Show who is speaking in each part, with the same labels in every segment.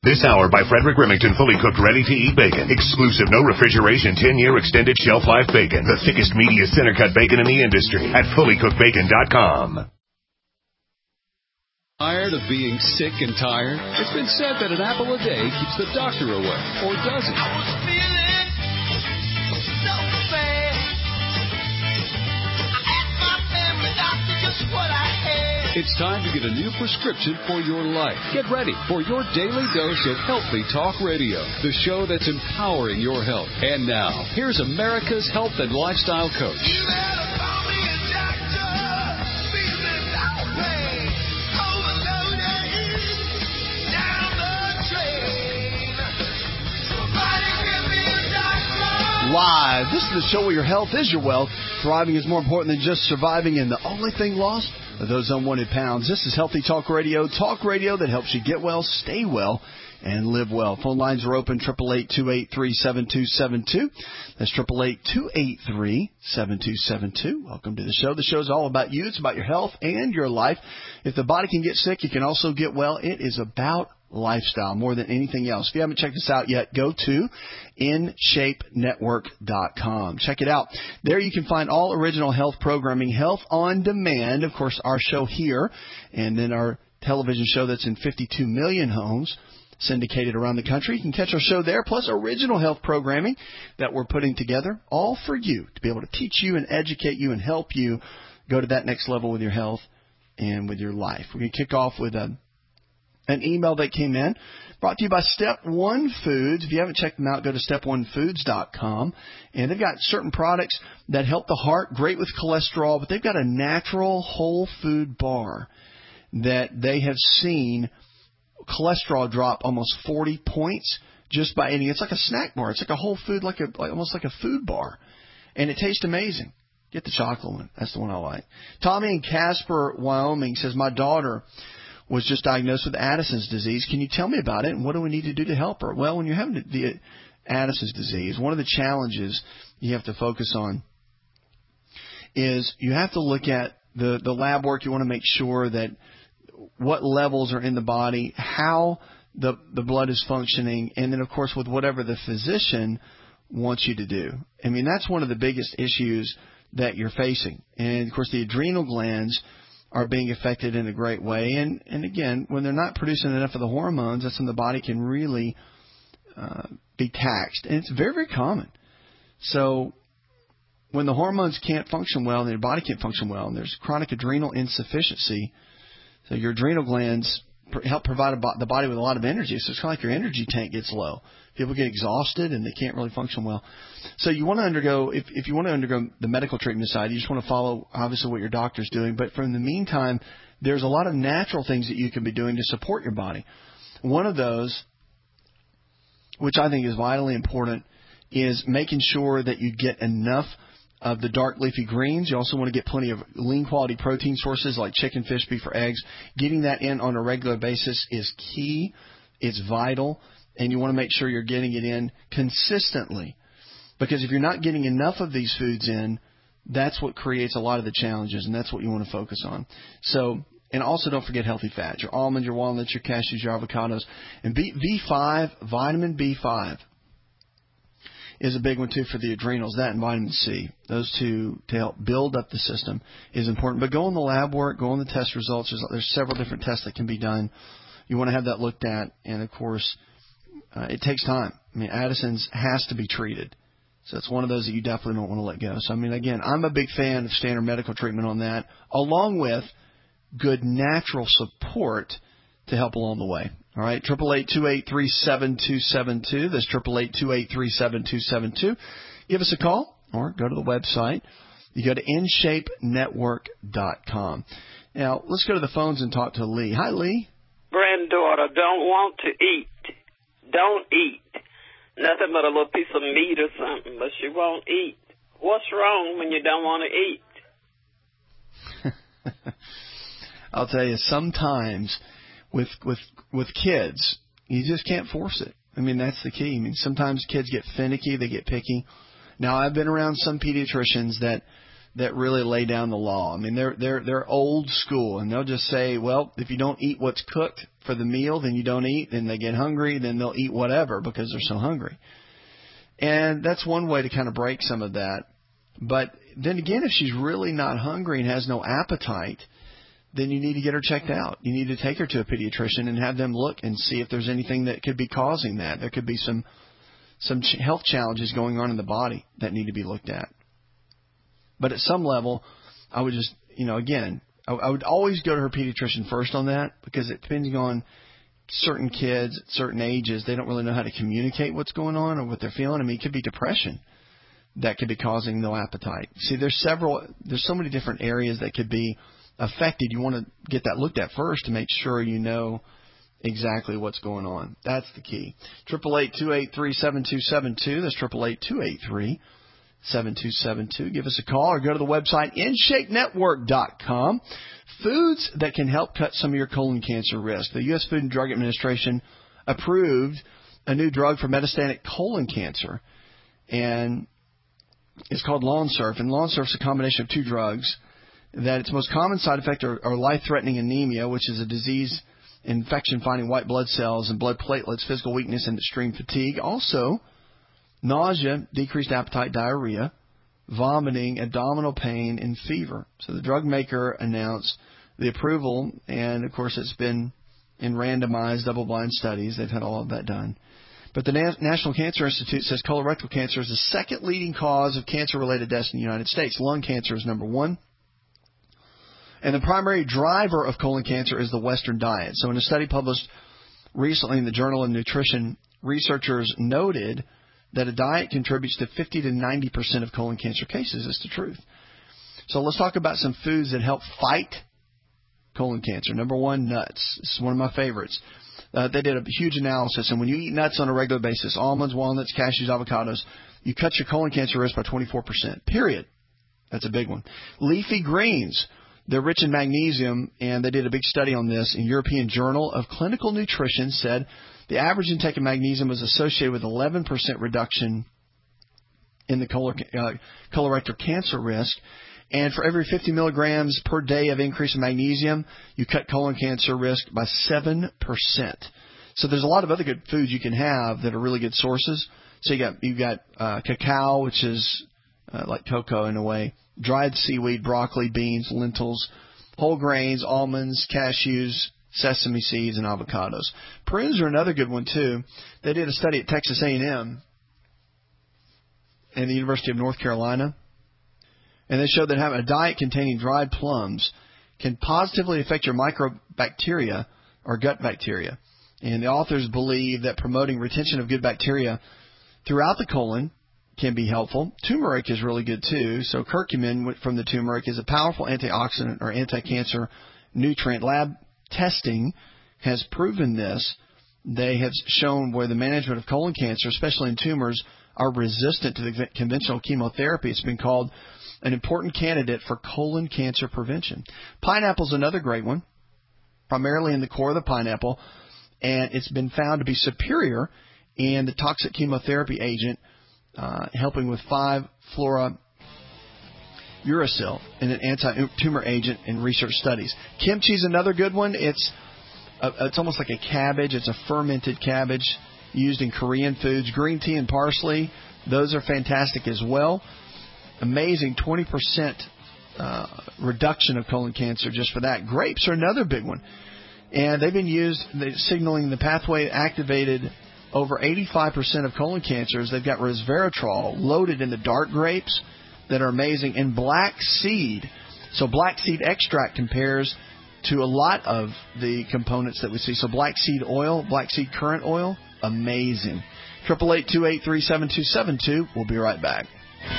Speaker 1: This hour by Frederick Remington, fully cooked, ready-to-eat bacon. Exclusive, no refrigeration, 10-year extended shelf life bacon. The thickest, meatiest center-cut bacon in the industry at fullycookedbacon.com.
Speaker 2: Tired of being sick and tired? It's been said that an apple a day keeps the doctor away, or does it?
Speaker 3: I was feeling so bad. I asked my family doctor just what I had.
Speaker 2: It's time to get a new prescription for your life. Get ready for your daily dose of Healthy Talk Radio, the show that's empowering your health. And now, here's America's health and lifestyle coach.
Speaker 3: You better call me a doctor. Feeling outraged.
Speaker 4: Live. This is the show where your health is your wealth. Thriving is more important than just surviving, and the only thing lost are those unwanted pounds. This is Healthy Talk Radio that helps you get well, stay well, and live well. Phone lines are open, 888-283-7272. That's 888-283-7272. Welcome to the show. The show is all about you. It's about your health and your life. If the body can get sick, you can also get well. It is about lifestyle more than anything else. If you haven't checked us out yet, go to InShapeNetwork.com. Check it out. There you can find all original health programming, Health on Demand, of course, our show here, and then our television show that's in 52 million homes, syndicated around the country. You can catch our show there, plus original health programming that we're putting together, all for you, to be able to teach you and educate you and help you go to that next level with your health and with your life. We're going to kick off with an email that came in, brought to you by Step One Foods. If you haven't checked them out, go to StepOneFoods.com. And they've got certain products that help the heart, great with cholesterol, but they've got a natural whole food bar that they have seen cholesterol drop almost 40 points just by eating. It's like a snack bar. It's like a whole food, almost like a food bar. And it tastes amazing. Get the chocolate one. That's the one I like. Tommy in Casper, Wyoming says, my daughter was just diagnosed with Addison's disease. Can you tell me about it, and what do we need to do to help her? Well, when you're having the Addison's disease, one of the challenges you have to focus on is you have to look at the lab work. You want to make sure that what levels are in the body, how the blood is functioning, and then, of course, with whatever the physician wants you to do. I mean, that's one of the biggest issues that you're facing. And, of course, the adrenal glands are being affected in a great way. And again, when they're not producing enough of the hormones, that's when the body can really be taxed. And it's very, very common. So when the hormones can't function well and your body can't function well, and there's chronic adrenal insufficiency, so your adrenal glands help provide the body with a lot of energy. So it's kind of like your energy tank gets low. People get exhausted and they can't really function well. So you want to undergo, if you want to undergo the medical treatment side, you just want to follow obviously what your doctor's doing. But for in the meantime, there's a lot of natural things that you can be doing to support your body. One of those, which I think is vitally important, is making sure that you get enough of the dark leafy greens. You also want to get plenty of lean quality protein sources like chicken, fish, beef, or eggs. Getting that in on a regular basis is key. It's vital. And you want to make sure you're getting it in consistently. Because if you're not getting enough of these foods in, that's what creates a lot of the challenges, and that's what you want to focus on. So, and also don't forget healthy fats, your almonds, your walnuts, your cashews, your avocados. And B5, vitamin B5 is a big one too for the adrenals, that and vitamin C. Those two to help build up the system is important. But go on the lab work, go on the test results. There's several different tests that can be done. You want to have that looked at, and of course, it takes time. I mean, Addison's has to be treated. So it's one of those that you definitely don't want to let go. So, I mean, again, I'm a big fan of standard medical treatment on that, along with good natural support to help along the way. All right, 888-283-7272. That's 888-283-7272. Give us a call or go to the website. You go to InShapeNetwork.com. Now, let's go to the phones and talk to Lee. Hi, Lee.
Speaker 5: Granddaughter don't want to eat. Don't eat. Nothing but a little piece of meat or something, but she won't eat. What's wrong when you don't want to eat?
Speaker 4: I'll tell you, sometimes with kids, you just can't force it. I mean, that's the key. I mean, sometimes kids get finicky, they get picky. Now, I've been around some pediatricians that that really lay down the law. I mean, they're old school, and they'll just say, well, if you don't eat what's cooked for the meal, then you don't eat. Then they get hungry, then they'll eat whatever because they're so hungry. And that's one way to kind of break some of that. But then again, if she's really not hungry and has no appetite, then you need to get her checked out. You need to take her to a pediatrician and have them look and see if there's anything that could be causing that. There could be some health challenges going on in the body that need to be looked at. But at some level, I would just, again, I would always go to her pediatrician first on that, because depending on certain kids at certain ages, they don't really know how to communicate what's going on or what they're feeling. I mean, it could be depression that could be causing no appetite. See, there's so many different areas that could be affected. You want to get that looked at first to make sure you know exactly what's going on. That's the key. 888-283-7272. That's 888-283-7272. Give us a call or go to the website InShapeNetwork.com. Foods that can help cut some of your colon cancer risk. The U.S. Food and Drug Administration approved a new drug for metastatic colon cancer, and it's called Lonsurf. And Lonsurf is a combination of two drugs. That its most common side effect are life-threatening anemia, which is a disease infection finding white blood cells and blood platelets, physical weakness, and extreme fatigue. Also, nausea, decreased appetite, diarrhea, vomiting, abdominal pain, and fever. So the drug maker announced the approval, and of course it's been in randomized double-blind studies. They've had all of that done. But the National Cancer Institute says colorectal cancer is the second leading cause of cancer-related deaths in the United States. Lung cancer is number one. And the primary driver of colon cancer is the Western diet. So in a study published recently in the Journal of Nutrition, researchers noted that a diet contributes to 50 to 90% of colon cancer cases. It's the truth. So let's talk about some foods that help fight colon cancer. Number one, nuts. This is one of my favorites. They did a huge analysis, and when you eat nuts on a regular basis, almonds, walnuts, cashews, avocados, you cut your colon cancer risk by 24%, period. That's a big one. Leafy greens. They're rich in magnesium, and they did a big study on this in European Journal of Clinical Nutrition, said the average intake of magnesium was associated with 11% reduction in the colorectal cancer risk. And for every 50 milligrams per day of increase in magnesium, you cut colon cancer risk by 7%. So there's a lot of other good foods you can have that are really good sources. So you've got cacao, which is like cocoa in a way, dried seaweed, broccoli, beans, lentils, whole grains, almonds, cashews, sesame seeds, and avocados. Prunes are another good one, too. They did a study at Texas A&M and the University of North Carolina, and they showed that having a diet containing dried plums can positively affect your microbacteria or gut bacteria. And the authors believe that promoting retention of good bacteria throughout the colon can be helpful. Turmeric is really good, too. So curcumin from the turmeric is a powerful antioxidant or anti-cancer nutrient. Lab testing has proven this. They have shown where the management of colon cancer, especially in tumors, are resistant to the conventional chemotherapy. It's been called an important candidate for colon cancer prevention. Pineapple is another great one, primarily in the core of the pineapple, and it's been found to be superior in the toxic chemotherapy agent, helping with 5-fluorouracil, and an anti-tumor agent in research studies. Kimchi is another good one. It's almost like a cabbage. It's a fermented cabbage used in Korean foods. Green tea and parsley, those are fantastic as well. Amazing 20% reduction of colon cancer just for that. Grapes are another big one. And they've been used, signaling the pathway activated over 85% of colon cancers. They've got resveratrol loaded in the dark grapes that are amazing. And black seed. So black seed extract compares to a lot of the components that we see. So black seed oil, black seed currant oil, amazing. 888-283-7272. We'll be right back.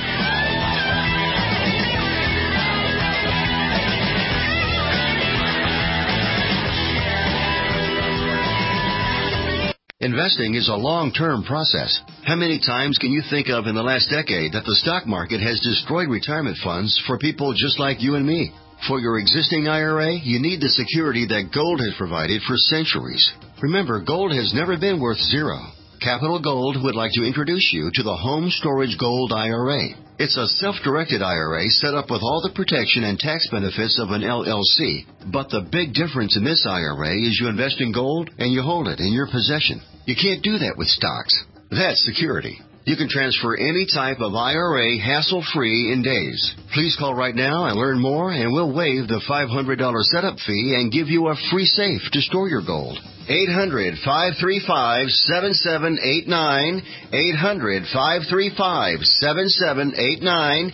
Speaker 6: Investing is a long-term process. How many times can you think of in the last decade that the stock market has destroyed retirement funds for people just like you and me? For your existing IRA, you need the security that gold has provided for centuries. Remember, gold has never been worth zero. Capital Gold would like to introduce you to the Home Storage Gold IRA. It's a self-directed IRA set up with all the protection and tax benefits of an LLC. But the big difference in this IRA is you invest in gold and you hold it in your possession. You can't do that with stocks. That's security. You can transfer any type of IRA hassle-free in days. Please call right now and learn more, and we'll waive the $500 setup fee and give you a free safe to store your gold. 800-535-7789. 800-535-7789.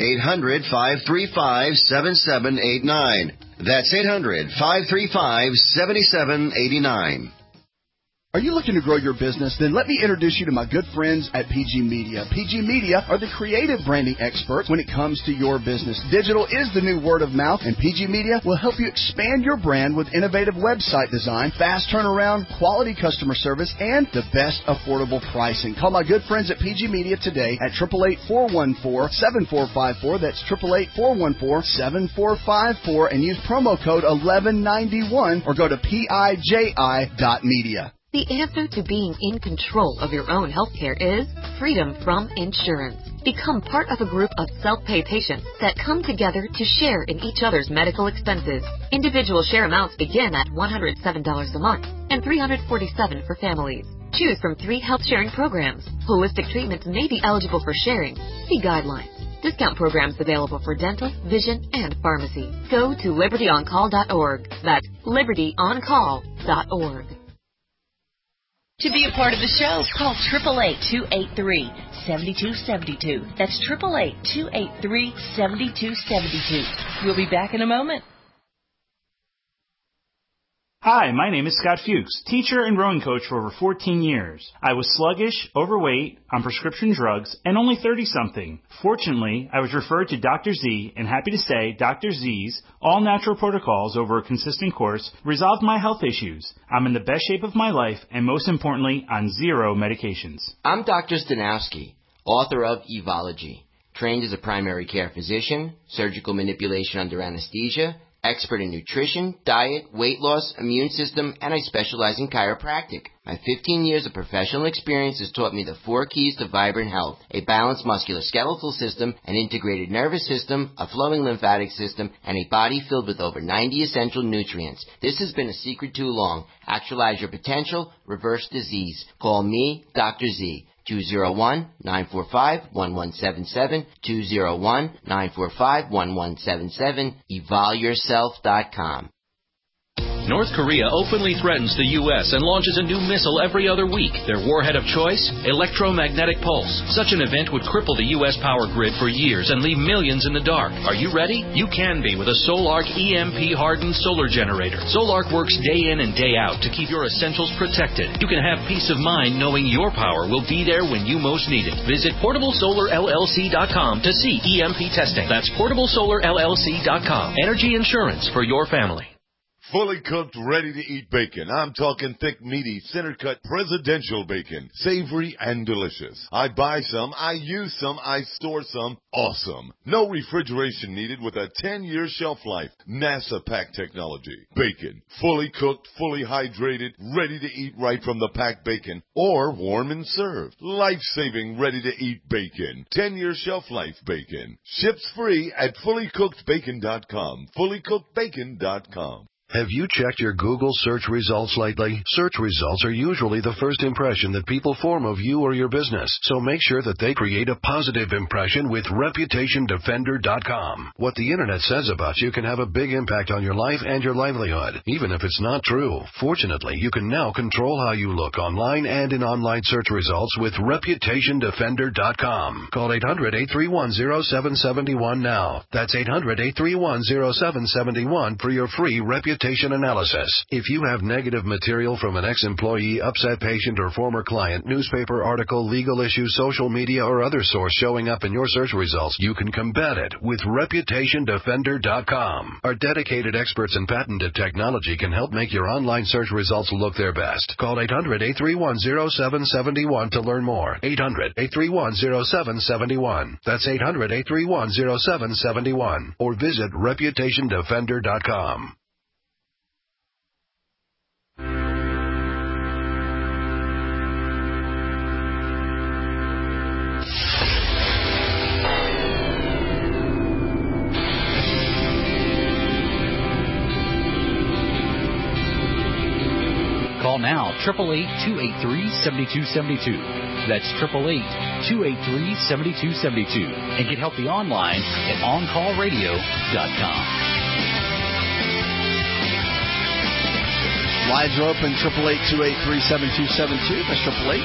Speaker 6: 800-535-7789. That's 800-535-7789.
Speaker 4: Are you looking to grow your business? Then let me introduce you to my good friends at PG Media. PG Media are the creative branding experts when it comes to your business. Digital is the new word of mouth, and PG Media will help you expand your brand with innovative website design, fast turnaround, quality customer service, and the best affordable pricing. Call my good friends at PG Media today at 888-414-7454. That's 888-414-7454, and use promo code 1191 or go to PIJI.media.
Speaker 7: The answer to being in control of your own health care is freedom from insurance. Become part of a group of self-pay patients that come together to share in each other's medical expenses. Individual share amounts begin at $107 a month and $347 for families. Choose from 3 health-sharing programs. Holistic treatments may be eligible for sharing. See guidelines. Discount programs available for dental, vision, and pharmacy. Go to libertyoncall.org. That's libertyoncall.org.
Speaker 8: To be a part of the show, call 888-283-7272. That's 888-283-7272. We'll be back in a moment.
Speaker 9: Hi, my name is Scott Fuchs, teacher and rowing coach for over 14 years. I was sluggish, overweight, on prescription drugs, and only 30-something. Fortunately, I was referred to Dr. Z, and happy to say Dr. Z's all-natural protocols over a consistent course resolved my health issues. I'm in the best shape of my life, and most importantly, on 0 medications.
Speaker 10: I'm Dr. Stanowski, author of Evology, trained as a primary care physician, surgical manipulation under anesthesia, expert in nutrition, diet, weight loss, immune system, and I specialize in chiropractic. My 15 years of professional experience has taught me the 4 keys to vibrant health: a balanced musculoskeletal system, an integrated nervous system, a flowing lymphatic system, and a body filled with over 90 essential nutrients. This has been a secret too long. Actualize your potential, reverse disease. Call me, Dr. Z. 201-945-1177, 201-945-1177, evolyourself.com.
Speaker 11: North Korea openly threatens the U.S. and launches a new missile every other week. Their warhead of choice? Electromagnetic pulse. Such an event would cripple the U.S. power grid for years and leave millions in the dark. Are you ready? You can be with a Solark EMP-hardened solar generator. Solark works day in and day out to keep your essentials protected. You can have peace of mind knowing your power will be there when you most need it. Visit PortableSolarLLC.com to see EMP testing. That's PortableSolarLLC.com. Energy insurance for your family.
Speaker 12: Fully cooked, ready-to-eat bacon. I'm talking thick, meaty, center-cut presidential bacon. Savory and delicious. I buy some, I use some, I store some. Awesome. No refrigeration needed with a 10-year shelf life. NASA pack technology. Bacon. Fully cooked, fully hydrated, ready to eat right from the packed bacon. Or warm and served. Life-saving, ready-to-eat bacon. 10-year shelf life bacon. Ships free at fullycookedbacon.com. Fullycookedbacon.com.
Speaker 13: Have you checked your Google search results lately? Search results are usually the first impression that people form of you or your business, so make sure that they create a positive impression with ReputationDefender.com. What the Internet says about you can have a big impact on your life and your livelihood, even if it's not true. Fortunately, you can now control how you look online and in online search results with ReputationDefender.com. Call 800-831-0771 now. That's 800-831-0771 for your free reputation analysis. If you have negative material from an ex-employee, upset patient, or former client, newspaper article, legal issue, social media, or other source showing up in your search results, you can combat it with ReputationDefender.com. Our dedicated experts in patented technology can help make your online search results look their best. Call 800-831-0771 to learn more. 800-831-0771. That's 800-831-0771. Or visit ReputationDefender.com.
Speaker 14: now, 888-283-7272. That's 888-283-7272. And get healthy online at OnCallRadio.com.
Speaker 4: Lines are open, 888-283-7272. That's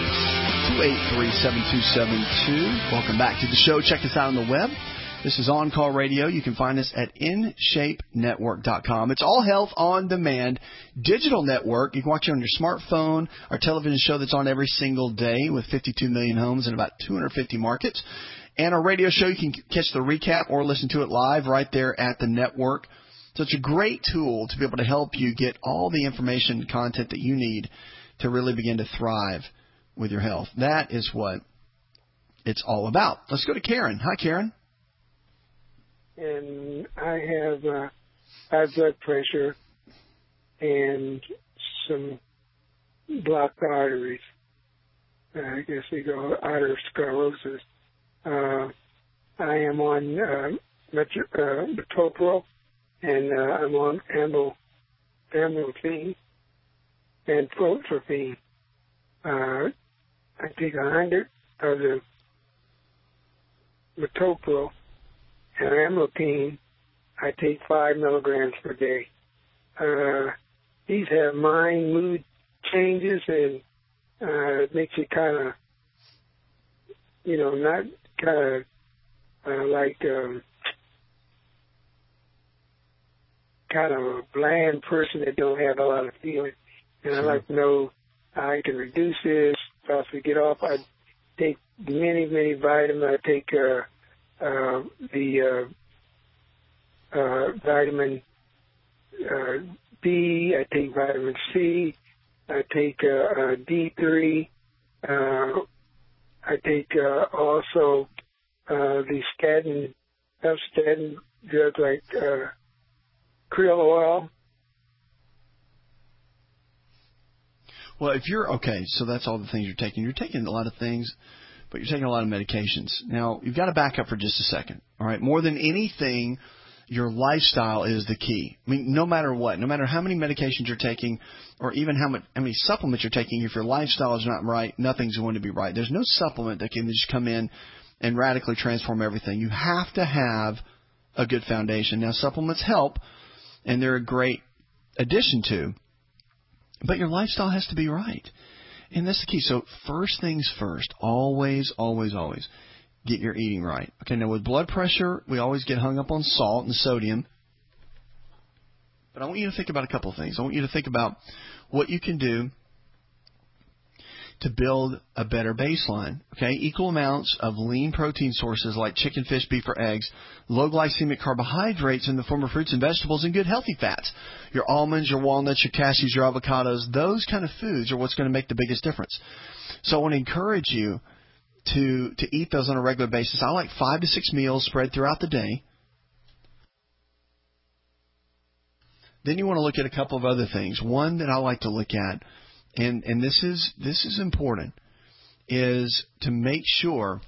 Speaker 4: 888-283-7272. Welcome back to the show. Check us out on the web. This is On Call Radio. You can find us at InShapeNetwork.com. It's all health on demand digital network. You can watch it on your smartphone. Our television show that's on every single day with 52 million homes in about 250 markets. And our radio show, you can catch the recap or listen to it live right there at the network. So it's a great tool to be able to help you get all the information and content that you need to really begin to thrive with your health. That is what it's all about. Let's go to Karen. Hi, Karen.
Speaker 15: And I have high blood pressure and some blocked arteries. I guess they go arteriosclerosis. I am on metoprolol, and I'm on amlodipine and protropine. I take 100 of the metoprolol. And amlodipine, I take 5 milligrams per day. These have mood changes, and it makes you kind of, not kind of like kind of a bland person that don't have a lot of feeling. And I'd like to know how I can reduce this, possibly get off. I take many vitamins. I take the vitamin B, I take vitamin C, I take D3, I take also the statin drugs like krill oil.
Speaker 4: Well, if you're okay, so that's all the things you're taking. You're taking a lot of things, but you're taking a lot of medications. Now, you've got to back up for just a second. All right, more than anything, your lifestyle is the key. I mean, no matter what, no matter how many medications you're taking, or even how many supplements you're taking, if your lifestyle is not right, nothing's going to be right. There's no supplement that can just come in and radically transform everything. You have to have a good foundation. Now, supplements help, and they're a great addition to, but your lifestyle has to be right. And that's the key. So first things first, always get your eating right. Okay, now with blood pressure, we always get hung up on salt and sodium. But I want you to think about a couple of things. I want you to think about what you can do to build a better baseline. Okay, equal amounts of lean protein sources like chicken, fish, beef, or eggs, low glycemic carbohydrates in the form of fruits and vegetables, and good healthy fats. Your almonds, your walnuts, your cashews, your avocados, those kind of foods are what's going to make the biggest difference. So I want to encourage you to eat those on a regular basis. I like 5 to 6 meals spread throughout the day. Then you want to look at a couple of other things. One that I like to look at, and this is important, is to make sure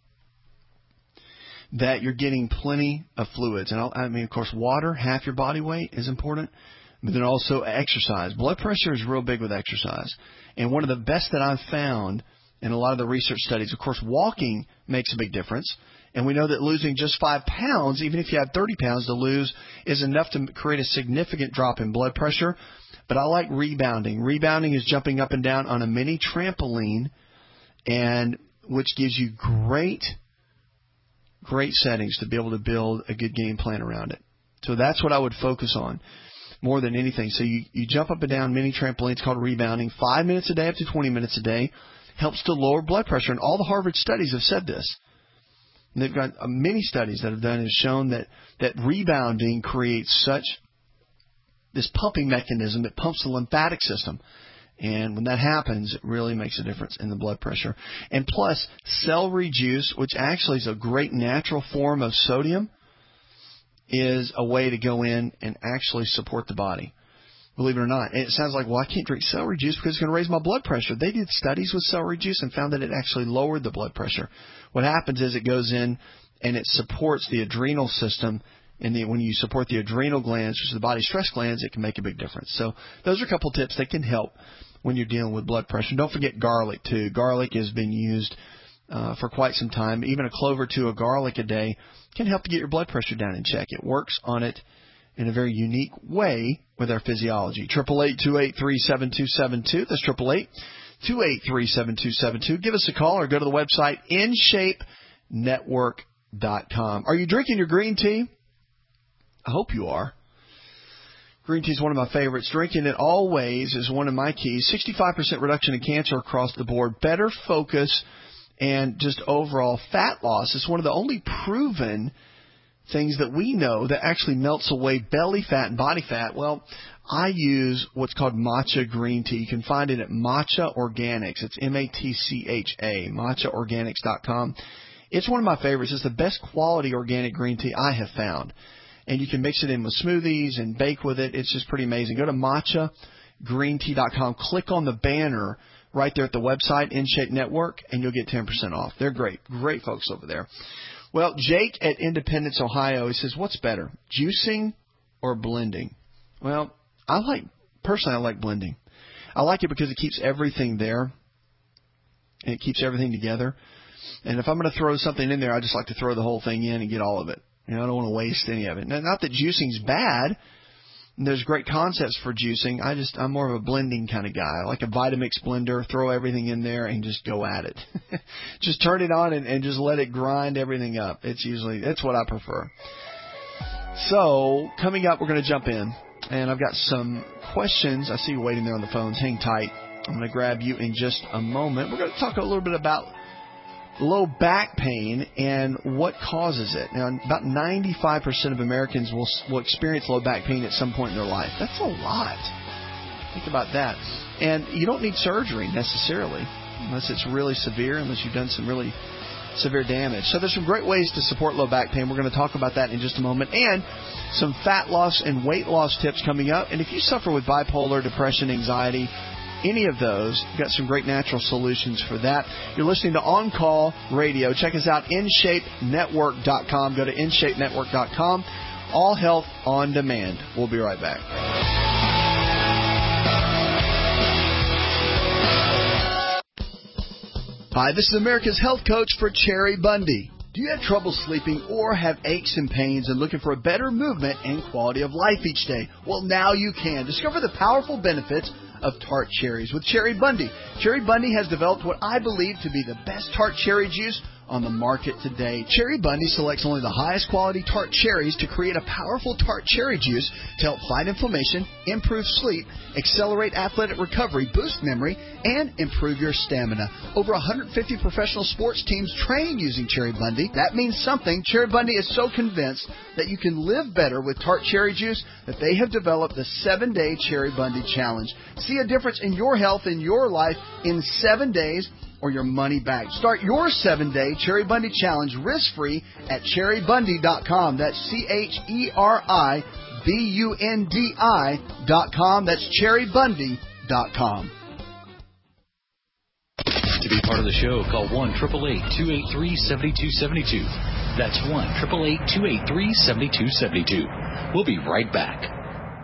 Speaker 4: that you're getting plenty of fluids. And I mean, of course, water, half your body weight, is important, but then also exercise. Blood pressure is real big with exercise. And one of the best that I've found in a lot of the research studies, of course, walking makes a big difference. And we know that losing just 5 pounds, even if you have 30 pounds to lose, is enough to create a significant drop in blood pressure. But I like rebounding. Rebounding is jumping up and down on a mini trampoline, and which gives you great settings to be able to build a good game plan around it. So that's what I would focus on more than anything. So you jump up and down mini trampolines, called rebounding, 5 minutes a day up to 20 minutes a day. Helps to lower blood pressure. And all the Harvard studies have said this. And they've got many studies that have done has shown that rebounding creates this pumping mechanism that pumps the lymphatic system. And when that happens, it really makes a difference in the blood pressure. And plus, celery juice, which actually is a great natural form of sodium, is a way to go in and actually support the body. Believe it or not. And it sounds like, well, I can't drink celery juice because it's going to raise my blood pressure. They did studies with celery juice and found that it actually lowered the blood pressure. What happens is it goes in and it supports the adrenal system. And when you support the adrenal glands, which is the body's stress glands, it can make a big difference. So those are a couple tips that can help when you're dealing with blood pressure. Don't forget garlic, too. Garlic has been used for quite some time. Even a clove or two of garlic a day can help to get your blood pressure down in check. It works on it in a very unique way with our physiology. 888-283-7272. That's 888-283-7272. Give us a call or go to the website InShapeNetwork.com. Are you drinking your green tea? I hope you are. Green tea is one of my favorites. Drinking it always is one of my keys. 65% reduction in cancer across the board. Better focus and just overall fat loss. It's one of the only proven things that we know that actually melts away belly fat and body fat. Well, I use what's called matcha green tea. You can find it at Matcha Organics. It's M-A-T-C-H-A, matchaorganics.com. It's one of my favorites. It's the best quality organic green tea I have found. And you can mix it in with smoothies and bake with it. It's just pretty amazing. Go to matchagreenti.com. Click on the banner right there at the website, InShape Network, and you'll get 10% off. They're great. Great folks over there. Well, Jake at Independence, Ohio, he says, what's better, juicing or blending? Well, personally, I like blending. I like it because it keeps everything there, and it keeps everything together. And if I'm going to throw something in there, I just like to throw the whole thing in and get all of it. I don't want to waste any of it. Now, not that juicing's bad. There's great concepts for juicing. I'm more of a blending kind of guy. I like a Vitamix blender, throw everything in there and just go at it. Just turn it on and just let it grind everything up. That's what I prefer. So, coming up, we're going to jump in. And I've got some questions. I see you waiting there on the phones. Hang tight. I'm going to grab you in just a moment. We're going to talk a little bit about low back pain and what causes it. Now, about 95% of Americans will experience low back pain at some point in their life. That's a lot. Think about that. And you don't need surgery necessarily unless it's really severe, unless you've done some really severe damage. So there's some great ways to support low back pain. We're going to talk about that in just a moment. And some fat loss and weight loss tips coming up. And if you suffer with bipolar, depression, anxiety, any of those, we've got some great natural solutions for that. You're listening to On Call Radio. Check us out, InShapeNetwork.com. Go to InShapeNetwork.com. All Health on Demand. We'll be right back. Hi, this is America's Health Coach for Cherry Bundy. Do you have trouble sleeping or have aches and pains and looking for a better movement and quality of life each day? Well, now you can. Discover the powerful benefits of tart cherries with Cherry Bundy. Cherry Bundy has developed what I believe to be the best tart cherry juice on the market today. Cherry Bundy selects only the highest quality tart cherries to create a powerful tart cherry juice to help fight inflammation, improve sleep, accelerate athletic recovery, boost memory, and improve your stamina. Over 150 professional sports teams train using Cherry Bundy. That means something. Cherry Bundy is so convinced that you can live better with tart cherry juice that they have developed the 7-Day Cherry Bundy Challenge. See a difference in your health and your life in 7 days or your money back. Start your 7-Day Cherry Bundy Challenge risk-free at cherrybundy.com. That's CHERIBUNDI.com. That's cherrybundy.com.
Speaker 14: To be part of the show, call 1-888-283-7272. That's 1-888-283-7272. We'll be right back.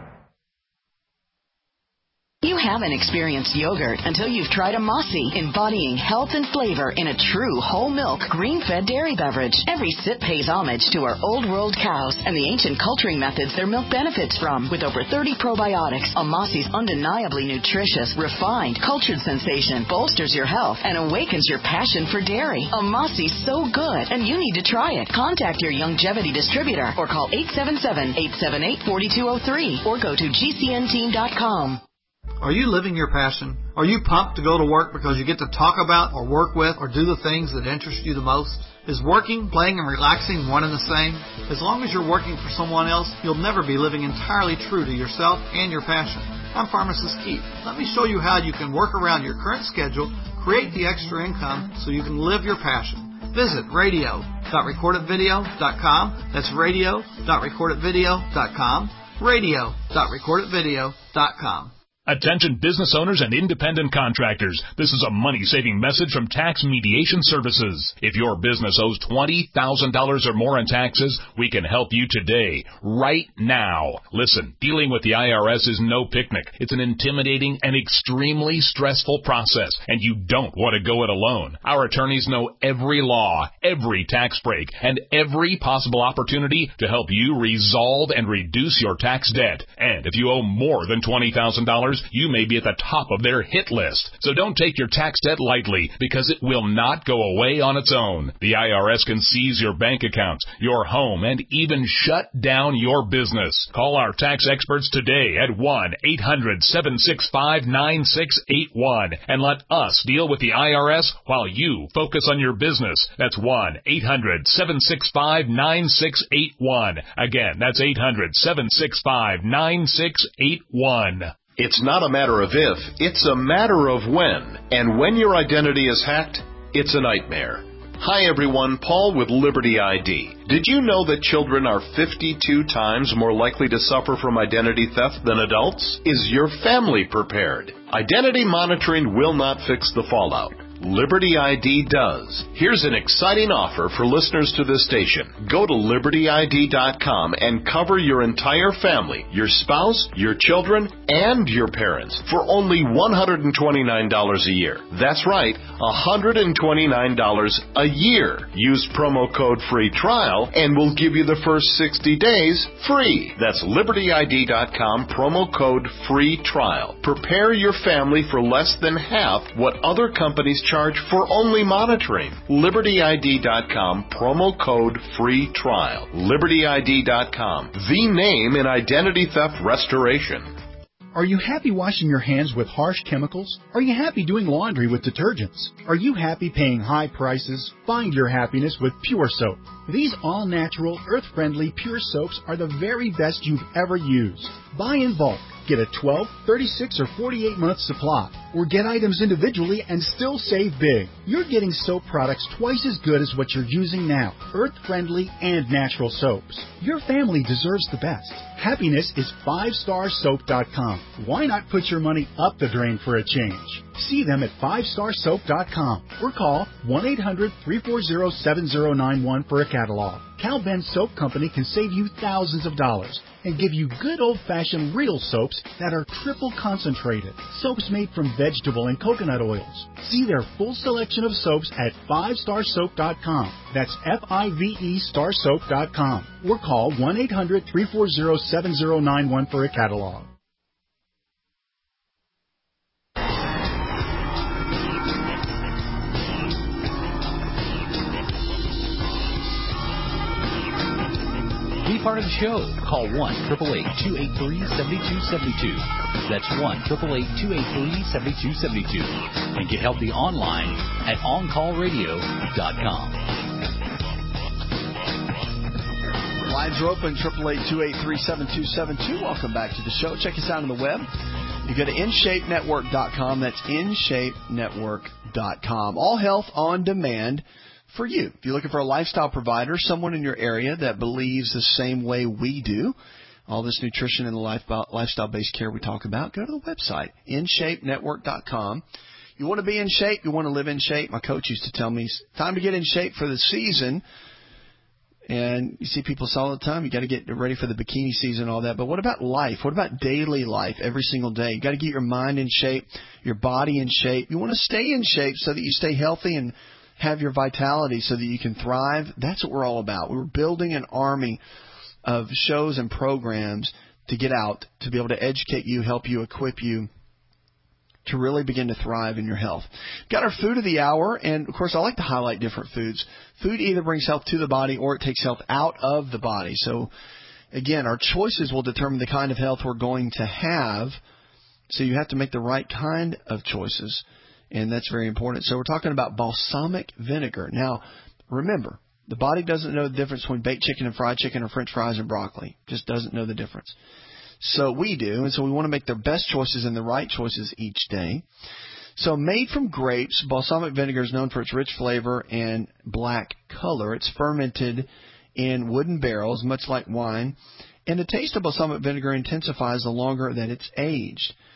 Speaker 8: You haven't experienced yogurt until you've tried a Mossy, embodying health and flavor in a true whole milk, green-fed dairy beverage. Every sip pays homage to our old world cows and the ancient culturing methods their milk benefits from. With over 30 probiotics, a Mossy's undeniably nutritious, refined, cultured sensation bolsters your health and awakens your passion for dairy. A Mossy's so good, and you need to try it. Contact your Youngevity distributor or call 877-878-4203 or go to gcnteam.com.
Speaker 16: Are you living your passion? Are you pumped to go to work because you get to talk about or work with or do the things that interest you the most? Is working, playing, and relaxing one and the same? As long as you're working for someone else, you'll never be living entirely true to yourself and your passion. I'm Pharmacist Keith. Let me show you how you can work around your current schedule, create the extra income so you can live your passion. Visit radio.recordedvideo.com. That's radio.recordedvideo.com. radio.recordedvideo.com.
Speaker 17: Attention business owners and independent contractors. This is a money-saving message from Tax Mediation Services. If your business owes $20,000 or more in taxes, we can help you today, right now. Listen, dealing with the IRS is no picnic. It's an intimidating and extremely stressful process, and you don't want to go it alone. Our attorneys know every law, every tax break, and every possible opportunity to help you resolve and reduce your tax debt. And if you owe more than $20,000, you may be at the top of their hit list. So don't take your tax debt lightly, because it will not go away on its own. The IRS can seize your bank accounts, your home, and even shut down your business. Call our tax experts today at 1-800-765-9681 and let us deal with the IRS while you focus on your business. That's 1-800-765-9681. Again, that's 800-765-9681.
Speaker 18: It's not a matter of if, it's a matter of when. And when your identity is hacked, it's a nightmare. Hi everyone, Paul with Liberty ID. Did you know that children are 52 times more likely to suffer from identity theft than adults? Is your family prepared? Identity monitoring will not fix the fallout. Liberty ID does. Here's an exciting offer for listeners to this station. Go to LibertyID.com and cover your entire family, your spouse, your children, and your parents for only $129 a year. That's right, $129 a year. Use promo code FREE TRIAL and we'll give you the first 60 days free. That's LibertyID.com, promo code FREE TRIAL. Prepare your family for less than half what other companies charge for only monitoring. LibertyID.com, promo code FREE TRIAL. LibertyID.com, the name in identity theft restoration.
Speaker 19: Are you happy washing your hands with harsh chemicals? Are you happy doing laundry with detergents? Are you happy paying high prices? Find your happiness with Pure Soap. These all-natural, earth-friendly Pure Soaps are the very best you've ever used. Buy in bulk. Get a 12, 36, or 48-month supply. Or get items individually and still save big. You're getting soap products twice as good as what you're using now. Earth-friendly and natural soaps. Your family deserves the best. Happiness is 5starsoap.com. Why not put your money up the drain for a change? See them at 5starsoap.com or call 1-800-340-7091 for a catalog. Cal Ben Soap Company can save you thousands of dollars and give you good old-fashioned real soaps that are triple concentrated. Soaps made from vegetable and coconut oils. See their full selection of soaps at 5starsoap.com. That's F-I-V-E starsoap.com. Or call 1-800-340-7091 for a catalog.
Speaker 14: Be part of the show. Call 1-888-283-7272. That's 1-888-283-7272. And get healthy online at OnCallRadio.com.
Speaker 4: Lines are open, 888-283-7272. Welcome back to the show. Check us out on the web. You go to InShapeNetwork.com. That's InShapeNetwork.com. All health on demand for you. If you're looking for a lifestyle provider, someone in your area that believes the same way we do, all this nutrition and the lifestyle-based care we talk about, go to the website, InShapeNetwork.com. You want to be in shape, you want to live in shape. My coach used to tell me, it's time to get in shape for the season. And you see people say all the time, you got to get ready for the bikini season and all that. But what about life? What about daily life every single day? You got to get your mind in shape, your body in shape. You want to stay in shape so that you stay healthy and have your vitality so that you can thrive. That's what we're all about. We're building an army of shows and programs to get out, to be able to educate you, help you, equip you to really begin to thrive in your health. Got our food of the hour, and of course I like to highlight different foods. Food either brings health to the body or it takes health out of the body. So again, our choices will determine the kind of health we're going to have. So you have to make the right kind of choices. And that's very important. So we're talking about balsamic vinegar. Now, remember, the body doesn't know the difference between baked chicken and fried chicken or French fries and broccoli. Just doesn't know the difference. So we do, and so we want to make the best choices and the right choices each day. So made from grapes, balsamic vinegar is known for its rich flavor and black color. It's fermented in wooden barrels, much like wine. And the taste of balsamic vinegar intensifies the longer that it's aged.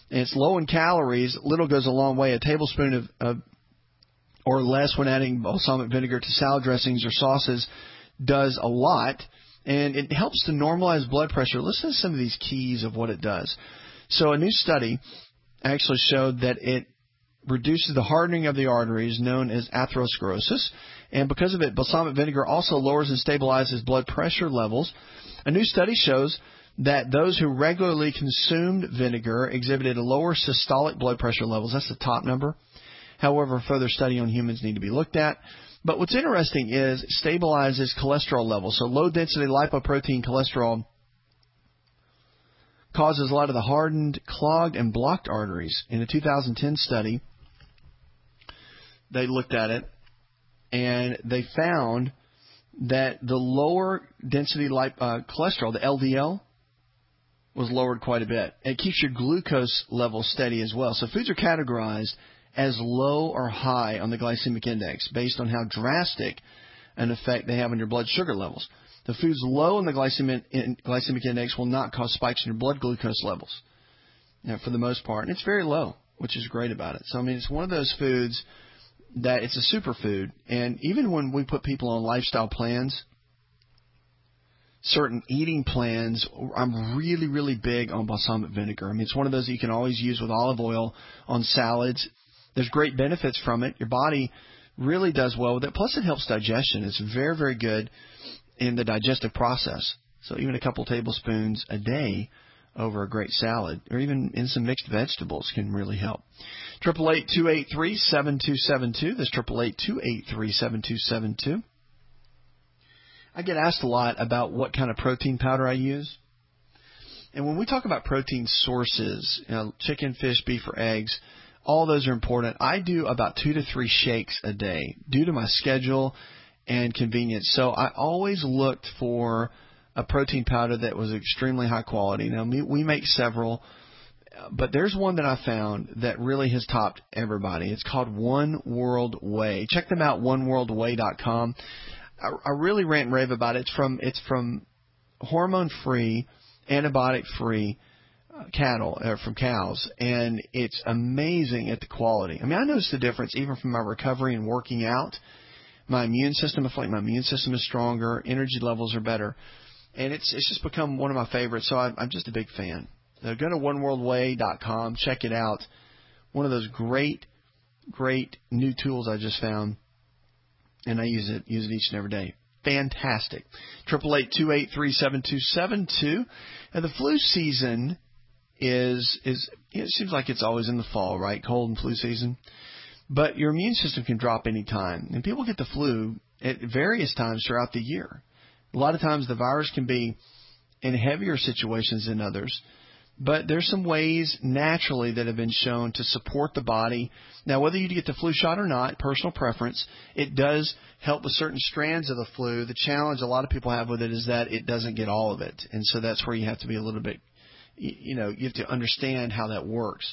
Speaker 4: And it's low in calories. Little goes a long way. A tablespoon of or less when adding balsamic vinegar to salad dressings or sauces does a lot. And it helps to normalize blood pressure. Listen to some of these keys of what it does. So a new study actually showed that it reduces the hardening of the arteries known as atherosclerosis. And because of it, balsamic vinegar also lowers and stabilizes blood pressure levels. A new study shows that those who regularly consumed vinegar exhibited a lower systolic blood pressure levels. That's the top number. However, further study on humans need to be looked at. But what's interesting is it stabilizes cholesterol levels. So low-density lipoprotein cholesterol causes a lot of the hardened, clogged, and blocked arteries. In a 2010 study, they looked at it, and they found that the lower density cholesterol, the LDL, was lowered quite a bit. It keeps your glucose level steady as well. So foods are categorized as low or high on the glycemic index based on how drastic an effect they have on your blood sugar levels. The foods low in the glycemic index will not cause spikes in your blood glucose levels, for the most part. And it's very low, which is great about it. So, I mean, it's one of those foods that it's a superfood. And even when we put people on lifestyle plans, certain eating plans, I'm really, really big on balsamic vinegar. I mean, it's one of those that you can always use with olive oil on salads. There's great benefits from it. Your body really does well with it. Plus, it helps digestion. It's very, very good in the digestive process. So even a couple tablespoons a day over a great salad or even in some mixed vegetables can really help. 888-283-7272. That's 888-283-7272. I get asked a lot about what kind of protein powder I use. And when we talk about protein sources, chicken, fish, beef, or eggs, all those are important. I do about 2 to 3 shakes a day due to my schedule and convenience. So I always looked for a protein powder that was extremely high quality. Now, we make several, but there's one that I found that really has topped everybody. It's called One World Whey. Check them out, oneworldwhey.com. I really rant and rave about it. It's from hormone-free, antibiotic-free cattle, from cows, and it's amazing at the quality. I mean, I noticed the difference even from my recovery and working out. My immune system, I feel like my immune system is stronger, energy levels are better, and it's just become one of my favorites, so I'm just a big fan. So go to oneworldwhey.com, check it out. One of those great new tools I just found, and I use it each and every day. Fantastic. 888-283-7272. And the flu season is it seems like it's always in the fall, right? Cold and flu season. But your immune system can drop any time. And people get the flu at various times throughout the year. A lot of times the virus can be in heavier situations than others. But there's some ways naturally that have been shown to support the body. Now, whether you get the flu shot or not, personal preference, it does help with certain strands of the flu. The challenge a lot of people have with it is that it doesn't get all of it. And so that's where you have to be a little bit, you have to understand how that works.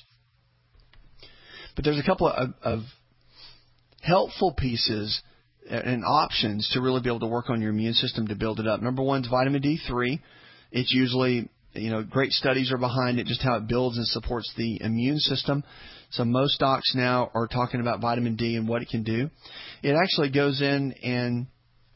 Speaker 4: But there's a couple of helpful pieces and options to really be able to work on your immune system to build it up. Number one is vitamin D3. It's usually, great studies are behind it, just how it builds and supports the immune system. So most docs now are talking about vitamin D and what it can do. It actually goes in and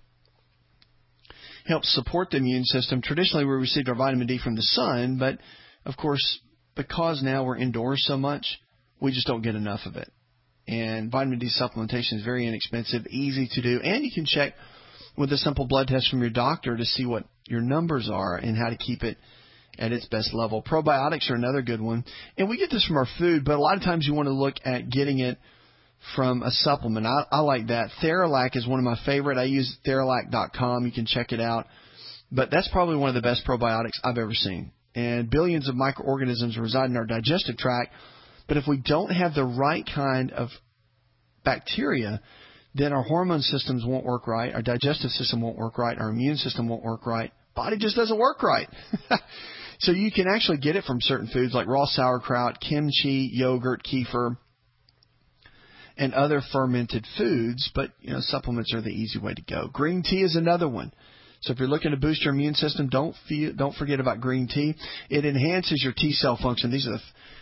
Speaker 4: helps support the immune system. Traditionally, we received our vitamin D from the sun, but of course, because now we're indoors so much, we just don't get enough of it. And vitamin D supplementation is very inexpensive, easy to do, and you can check with a simple blood test from your doctor to see what your numbers are and how to keep it at its best level. Probiotics are another good one. And we get this from our food, but a lot of times you want to look at getting it from a supplement. I like that. Theralac is one of my favorite. I use Theralac.com. You can check it out. But that's probably one of the best probiotics I've ever seen. And billions of microorganisms reside in our digestive tract. But if we don't have the right kind of bacteria, then our hormone systems won't work right. Our digestive system won't work right. Our immune system won't work right. Body just doesn't work right. So you can actually get it from certain foods like raw sauerkraut, kimchi, yogurt, kefir, and other fermented foods. But supplements are the easy way to go. Green tea is another one. So if you're looking to boost your immune system, don't forget about green tea. It enhances your T cell function. These are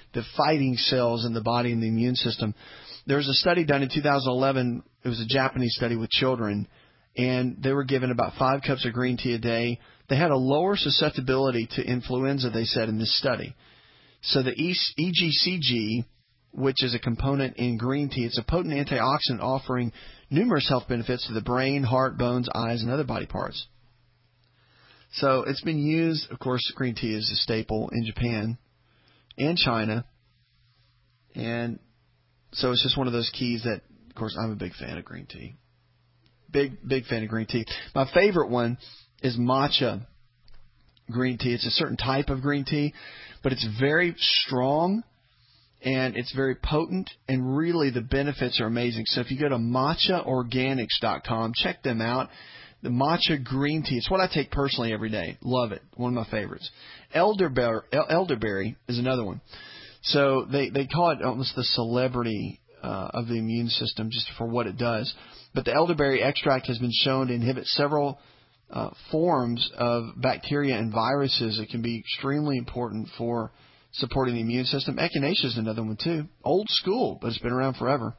Speaker 4: the fighting cells in the body and the immune system. There was a study done in 2011. It was a Japanese study with children, and they were given about 5 cups of green tea a day. They had a lower susceptibility to influenza, they said, in this study. So the EGCG, which is a component in green tea, it's a potent antioxidant offering numerous health benefits to the brain, heart, bones, eyes, and other body parts. So it's been used, of course, green tea is a staple in Japan and China. And so it's just one of those keys that, of course, I'm a big fan of green tea. Big fan of green tea. My favorite one is matcha green tea. It's a certain type of green tea, but it's very strong and it's very potent, and really the benefits are amazing. So if you go to matchaorganics.com, check them out. The matcha green tea, it's what I take personally every day. Love it. One of my favorites. Elderberry is another one. So they call it almost the celebrity of the immune system just for what it does. But the elderberry extract has been shown to inhibit several forms of bacteria and viruses that can be extremely important for supporting the immune system. Echinacea is another one too. Old school, but it's been around forever.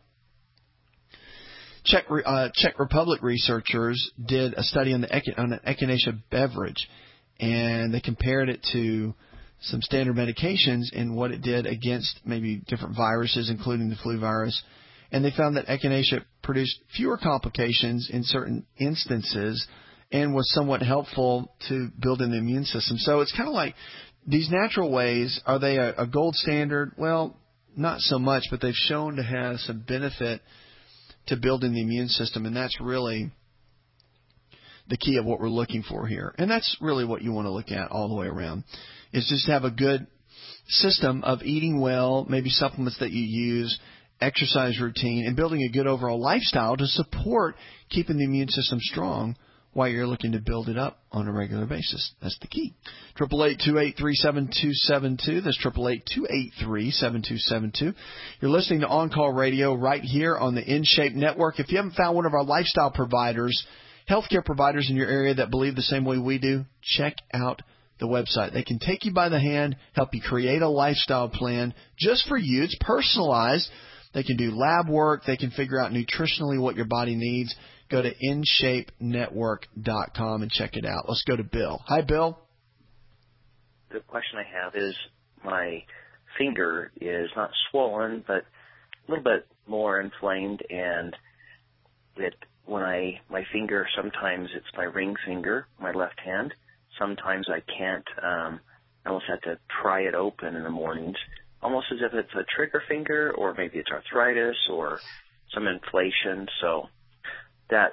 Speaker 4: Czech Republic researchers did a study on an echinacea beverage, and they compared it to some standard medications and what it did against maybe different viruses, including the flu virus. And they found that echinacea produced fewer complications in certain instances and was somewhat helpful to building the immune system. So it's kind of like these natural ways, are they a gold standard? Well, not so much, but they've shown to have some benefit to building the immune system, and that's really the key of what we're looking for here. And that's really what you want to look at all the way around, is just to have a good system of eating well, maybe supplements that you use, exercise routine, and building a good overall lifestyle to support keeping the immune system strong while you're looking to build it up on a regular basis. That's the key. 888-283-7272. That's 888-283-7272. You're listening to On Call Radio right here on the InShape Network. If you haven't found one of our lifestyle providers, healthcare providers in your area that believe the same way we do, check out the website. They can take you by the hand, help you create a lifestyle plan just for you. It's personalized. They can do lab work. They can figure out nutritionally what your body needs. Go to InShapeNetwork.com and check it out. Let's go to Bill. Hi, Bill.
Speaker 20: The question I have is my finger is not swollen, but a little bit more inflamed, and that when my finger, sometimes it's my ring finger, my left hand. Sometimes I can't. I almost have to pry it open in the mornings, almost as if it's a trigger finger, or maybe it's arthritis or some inflation. So that's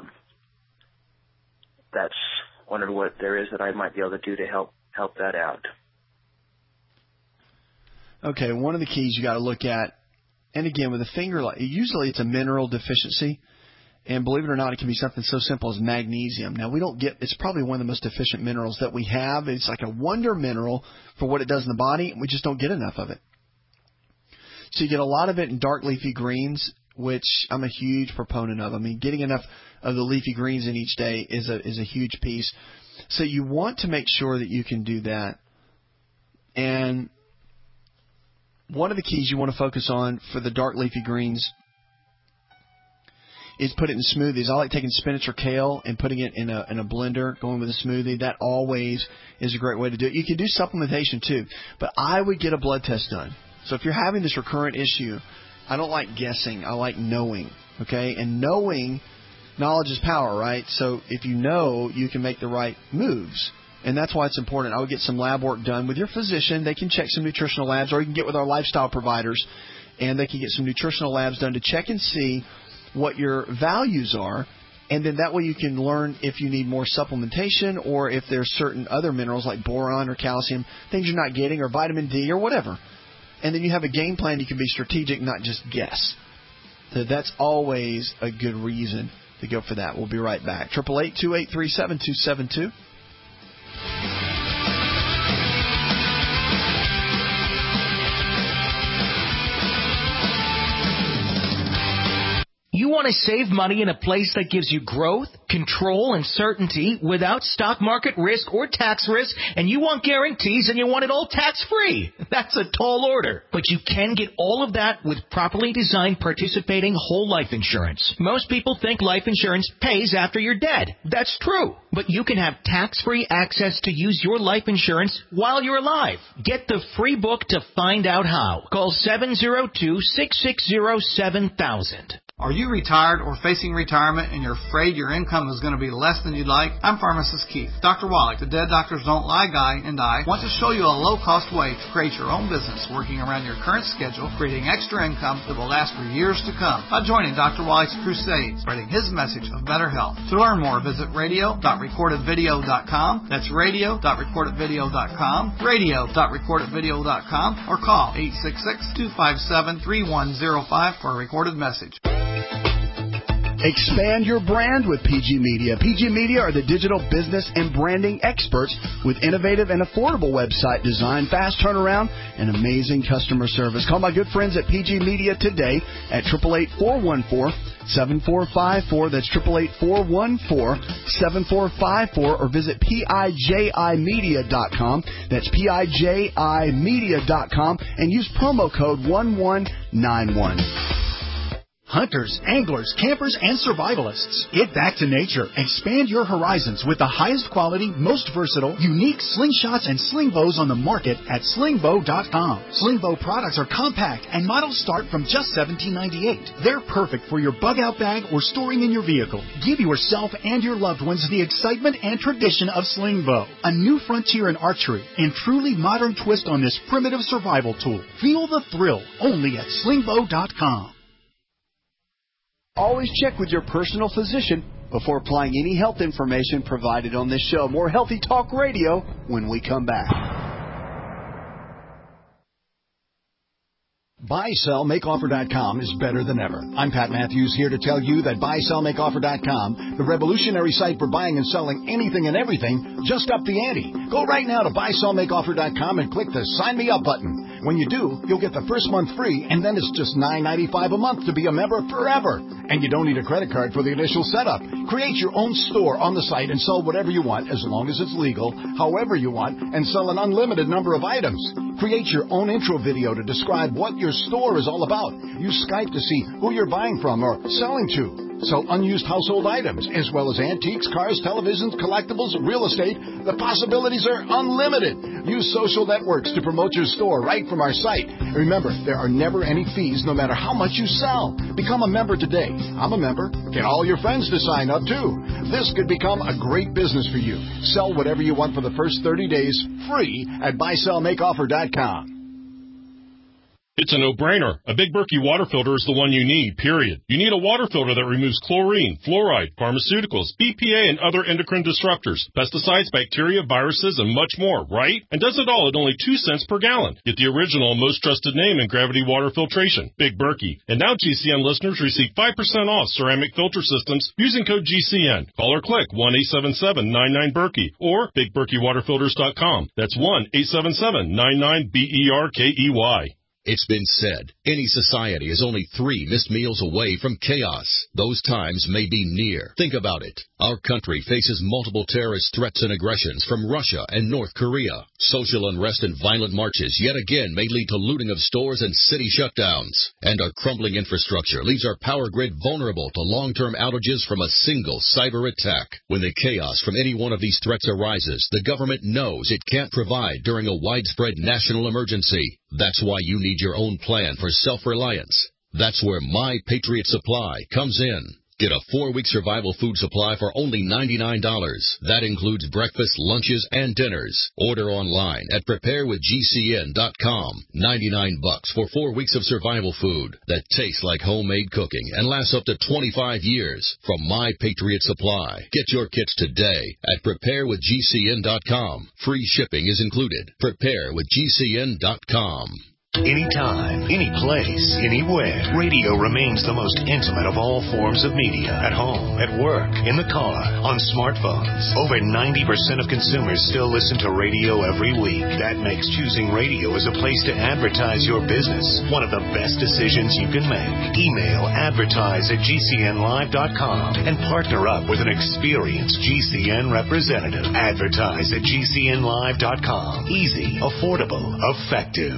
Speaker 20: wondered what there is that I might be able to do to help that out.
Speaker 4: Okay, one of the keys you got to look at, and again with a finger, usually it's a mineral deficiency, and believe it or not, it can be something so simple as magnesium. Now it's probably one of the most deficient minerals that we have. It's like a wonder mineral for what it does in the body, and we just don't get enough of it. So you get a lot of it in dark leafy greens, which I'm a huge proponent of. I mean, getting enough of the leafy greens in each day is a huge piece. So you want to make sure that you can do that. And one of the keys you want to focus on for the dark leafy greens is put it in smoothies. I like taking spinach or kale and putting it in a blender, going with a smoothie. That always is a great way to do it. You can do supplementation too, but I would get a blood test done. So if you're having this recurrent issue, I don't like guessing. I like knowing, okay? And knowledge is power, right? So if you know, you can make the right moves. And that's why it's important. I would get some lab work done with your physician. They can check some nutritional labs, or you can get with our lifestyle providers, and they can get some nutritional labs done to check and see what your values are. And then that way you can learn if you need more supplementation, or if there's certain other minerals like boron or calcium, things you're not getting, or vitamin D or whatever. And then you have a game plan. You can be strategic, not just guess. So that's always a good reason to go for that. We'll be right back. 888-283-7272.
Speaker 21: You want to save money in a place that gives you growth, control, and certainty without stock market risk or tax risk, and you want guarantees and you want it all tax-free. That's a tall order. But you can get all of that with properly designed participating whole life insurance. Most people think life insurance pays after you're dead. That's true. But you can have tax-free access to use your life insurance while you're alive. Get the free book to find out how. Call 702-660-7000.
Speaker 16: Are you retired or facing retirement and you're afraid your income is going to be less than you'd like? I'm Pharmacist Keith. Dr. Wallach, the Dead Doctors Don't Lie guy, and I want to show you a low-cost way to create your own business working around your current schedule, creating extra income that will last for years to come by joining Dr. Wallach's crusade, spreading his message of better health. To learn more, visit radio.recordedvideo.com. That's radio.recordedvideo.com, radio.recordedvideo.com, or call 866-257-3105 for a recorded message.
Speaker 4: Expand your brand with PG Media. PG Media are the digital business and branding experts with innovative and affordable website design, fast turnaround, and amazing customer service. Call my good friends at PG Media today at 888-414-7454. That's 888-414-7454, or visit PIJImedia.com. That's PIJImedia.com, and use promo code 1191.
Speaker 19: Hunters, anglers, campers, and survivalists. Get back to nature. Expand your horizons with the highest quality, most versatile, unique slingshots and sling bows on the market at slingbow.com. Slingbow products are compact and models start from just $17.98. They're perfect for your bug-out bag or storing in your vehicle. Give yourself and your loved ones the excitement and tradition of Slingbow, a new frontier in archery and truly modern twist on this primitive survival tool. Feel the thrill only at slingbow.com.
Speaker 4: Always check with your personal physician before applying any health information provided on this show. More Healthy Talk Radio when we come back.
Speaker 22: BuySellMakeOffer.com is better than ever. I'm Pat Matthews here to tell you that BuySellMakeOffer.com, the revolutionary site for buying and selling anything and everything, just upped the ante. Go right now to BuySellMakeOffer.com and click the Sign Me Up button. When you do, you'll get the first month free, and then it's just $9.95 a month to be a member forever. And you don't need a credit card for the initial setup. Create your own store on the site and sell whatever you want, as long as it's legal, however you want, and sell an unlimited number of items. Create your own intro video to describe what your store is all about. Use Skype to see who you're buying from or selling to. Sell unused household items, as well as antiques, cars, televisions, collectibles, real estate. The possibilities are unlimited. Use social networks to promote your store right from our site. Remember, there are never any fees, no matter how much you sell. Become a member today. I'm a member. Get all your friends to sign up, too. This could become a great business for you. Sell whatever you want for the first 30 days, free at BuySellMakeOffer.com.
Speaker 23: It's a no-brainer. A Big Berkey water filter is the one you need, period. You need a water filter that removes chlorine, fluoride, pharmaceuticals, BPA, and other endocrine disruptors, pesticides, bacteria, viruses, and much more, right? And does it all at only 2 cents per gallon. Get the original and most trusted name in gravity water filtration, Big Berkey. And now GCN listeners receive 5% off ceramic filter systems using code GCN. Call or click 1-877-99-BERKEY or BigBerkeyWaterFilters.com. That's 1-877-99-BERKEY.
Speaker 24: It's been said, any society is only 3 missed meals away from chaos. Those times may be near. Think about it. Our country faces multiple terrorist threats and aggressions from Russia and North Korea. Social unrest and violent marches yet again may lead to looting of stores and city shutdowns. And our crumbling infrastructure leaves our power grid vulnerable to long-term outages from a single cyber attack. When the chaos from any one of these threats arises, the government knows it can't provide during a widespread national emergency. That's why you need your own plan for self-reliance. That's where My Patriot Supply comes in. Get a 4-week survival food supply for only $99. That includes breakfast, lunches, and dinners. Order online at preparewithgcn.com. $99 for 4 weeks of survival food that tastes like homemade cooking and lasts up to 25 years from My Patriot Supply. Get your kits today at preparewithgcn.com. Free shipping is included. Preparewithgcn.com.
Speaker 1: Anytime, any place, anywhere, radio remains the most intimate of all forms of media. At home, at work, in the car, on smartphones. Over 90% of consumers still listen to radio every week. That makes choosing radio as a place to advertise your business one of the best decisions you can make. Email advertise@gcnlive.com and partner up with an experienced GCN representative. Advertise at gcnlive.com. Easy, affordable, effective.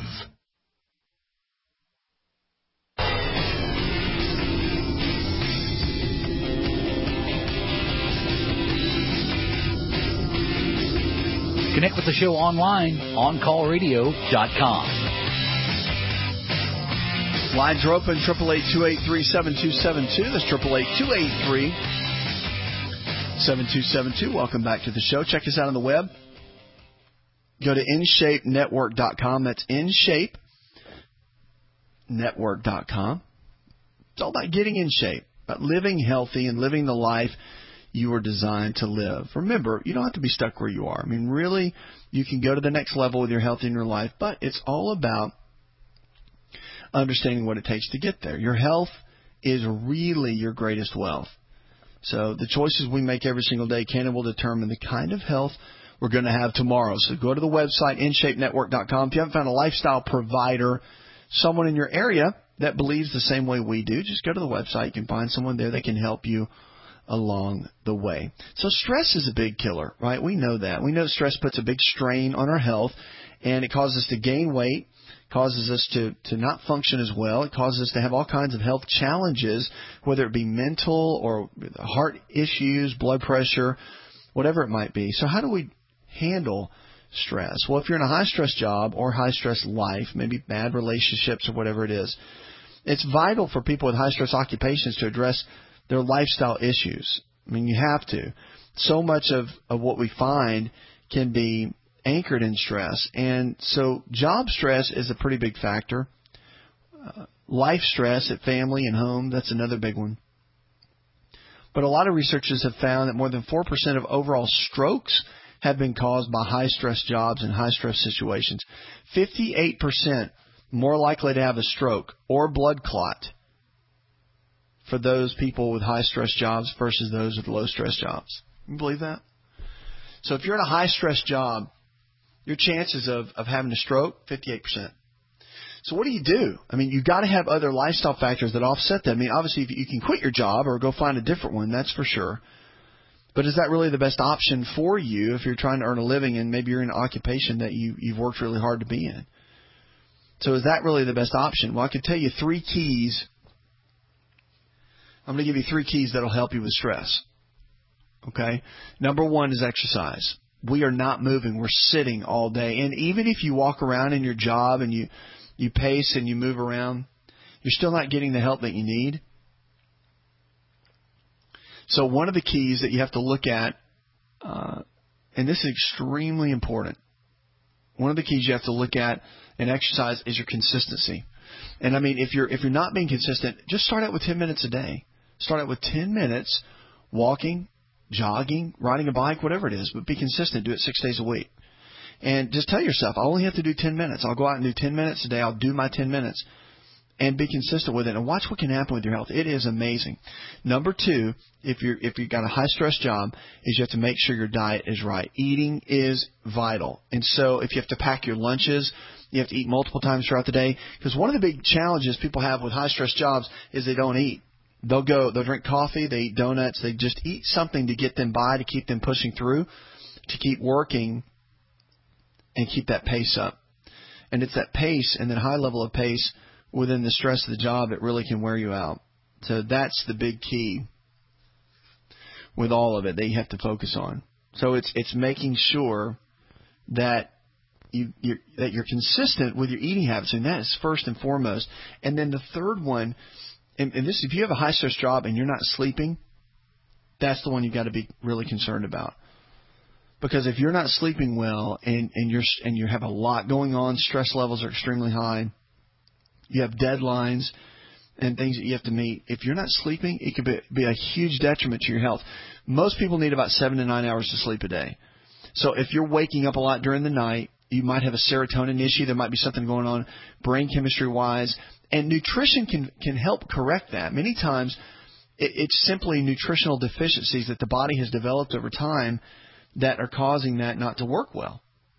Speaker 14: Connect with the show online, OnCallRadio.com.
Speaker 4: Lines are open, 888-283-7272. That's 888-283-7272. Welcome back to the show. Check us out on the web. Go to InShapeNetwork.com. That's InShapeNetwork.com. It's all about getting in shape, about living healthy and living the life you were designed to live. Remember, you don't have to be stuck where you are. I mean, really, you can go to the next level with your health in your life, but it's all about understanding what it takes to get there. Your health is really your greatest wealth. So the choices we make every single day can and will determine the kind of health we're going to have tomorrow. So go to the website, InShapeNetwork.com. If you haven't found a lifestyle provider, someone in your area that believes the same way we do, just go to the website. You can find someone there that can help you along the way. So stress is a big killer, right? We know that. We know stress puts a big strain on our health, and it causes us to gain weight, causes us to not function as well. It causes us to have all kinds of health challenges, whether it be mental or heart issues, blood pressure, whatever it might be. So how do we handle stress? Well, if you're in a high-stress job or high-stress life, maybe bad relationships or whatever it is, it's vital for people with high-stress occupations to address their lifestyle issues. I mean, you have to. So much of what we find can be anchored in stress. And so job stress is a pretty big factor. Life stress at family and home, that's another big one. But a lot of researchers have found that more than 4% of overall strokes have been caused by high-stress jobs and high-stress situations. 58% more likely to have a stroke or blood clot for those people with high-stress jobs versus those with low-stress jobs. You believe that? So if you're in a high-stress job, your chances of having a stroke, 58%. So what do you do? I mean, you've got to have other lifestyle factors that offset that. I mean, obviously, if you can quit your job or go find a different one, that's for sure. But is that really the best option for you if you're trying to earn a living and maybe you're in an occupation that you've worked really hard to be in? So is that really the best option? Well, I can tell you 3 keys. I'm going to give you 3 keys that will help you with stress. Okay? Number 1 is exercise. We are not moving. We're sitting all day. And even if you walk around in your job and you pace and you move around, you're still not getting the help that you need. So one of the keys that you have to look at, and this is extremely important, one of the keys you have to look at in exercise is your consistency. And I mean, if you're not being consistent, just start out with 10 minutes a day. Start out with 10 minutes walking, jogging, riding a bike, whatever it is, but be consistent. Do it 6 days a week. And just tell yourself, I only have to do 10 minutes. I'll go out and do 10 minutes a day. I'll do my 10 minutes and be consistent with it and watch what can happen with your health. It is amazing. Number 2, if you've got a high stress job, is you have to make sure your diet is right. Eating is vital. And so if you have to pack your lunches, you have to eat multiple times throughout the day, because one of the big challenges people have with high stress jobs is they don't eat. They'll drink coffee, they eat donuts, they just eat something to get them by, to keep them pushing through, to keep working and keep that pace up. And it's that pace and that high level of pace within the stress of the job that really can wear you out. So that's the big key with all of it that you have to focus on. So it's making sure that you're consistent with your eating habits, and that is first and foremost. And then the third one, and this, if you have a high stress job and you're not sleeping, that's the one you've got to be really concerned about. Because if you're not sleeping well and you have a lot going on, stress levels are extremely high, you have deadlines and things that you have to meet. If you're not sleeping, it could be a huge detriment to your health. Most people need about 7 to 9 hours to sleep a day. So if you're waking up a lot during the night You might have a serotonin issue. There might be something going on brain chemistry-wise. And nutrition can help correct that. Many times it's simply nutritional deficiencies that the body has developed over time that are causing that not to work well.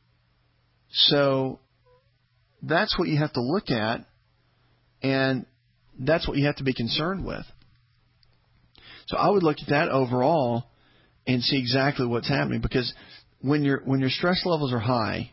Speaker 4: So that's what you have to look at, and that's what you have to be concerned with. So I would look at that overall and see exactly what's happening, because when your stress levels are high,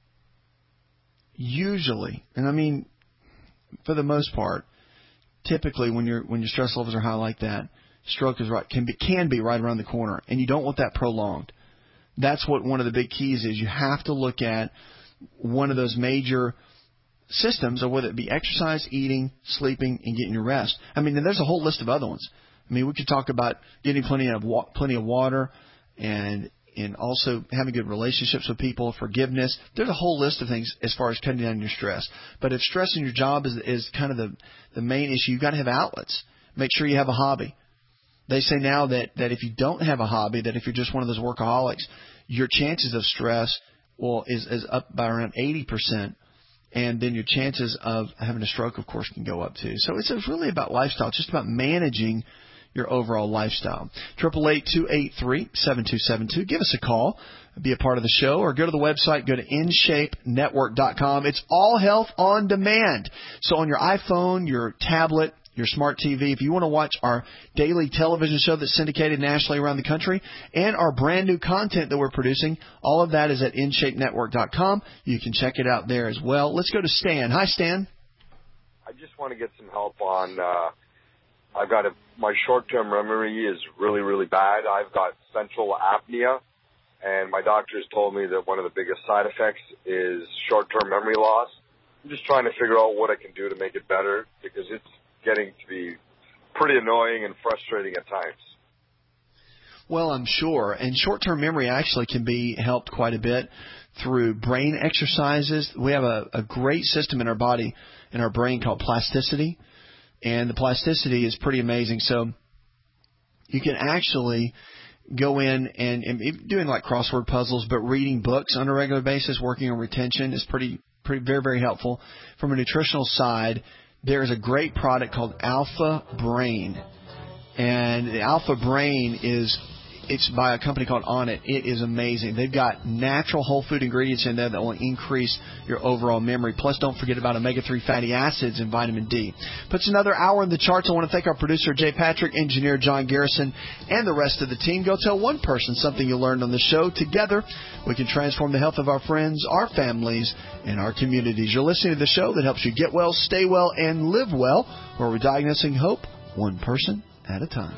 Speaker 4: usually, and I mean for the most part, typically when your stress levels are high like that, stroke is can be right around the corner, and you don't want that prolonged. That's what one of the big keys is. You have to look at one of those major systems, or whether it be exercise, eating, sleeping, and getting your rest. I mean, there's a whole list of other ones. I mean, we could talk about getting plenty of water, and also having good relationships with people, forgiveness. There's a whole list of things as far as cutting down your stress. But if stress in your job is kind of the main issue, you've got to have outlets. Make sure you have a hobby. They say now that if you don't have a hobby, that if you're just one of those workaholics, your chances of stress is up by around 80%. And then your chances of having a stroke, of course, can go up too. So it's really about lifestyle. It's just about managing your overall lifestyle. 888-283-7272. Give us a call. Be a part of the show, or go to the website. Go to InShapeNetwork.com. It's all health on demand. So on your iPhone, your tablet, your smart TV, if you want to watch our daily television show that's syndicated nationally around the country, and our brand new content that we're producing, all of that is at InShapeNetwork.com. You can check it out there as well. Let's go to Stan. Hi, Stan.
Speaker 2: I just want to get some help on, my short-term memory is really, really bad. I've got central apnea, and my doctors told me that one of the biggest side effects is short-term memory loss. I'm just trying to figure out what I can do to make it better, because it's getting to be pretty annoying and frustrating at times.
Speaker 4: Well, I'm sure. And short-term memory actually can be helped quite a bit through brain exercises. We have a great system in our body, in our brain, called plasticity. And the plasticity is pretty amazing. So you can actually go in and doing like crossword puzzles, but reading books on a regular basis, working on retention is very, very helpful. From a nutritional side, there's a great product called Alpha Brain. And the Alpha Brain it's by a company called Onnit. It is amazing. They've got natural whole food ingredients in there that will increase your overall memory. Plus, don't forget about omega-3 fatty acids and vitamin D. Puts another hour in the charts. I want to thank our producer, Jay Patrick, engineer John Garrison, and the rest of the team. Go tell one person something you learned on the show. Together, we can transform the health of our friends, our families, and our communities. You're listening to the show that helps you get well, stay well, and live well, where we're diagnosing hope one person at a time.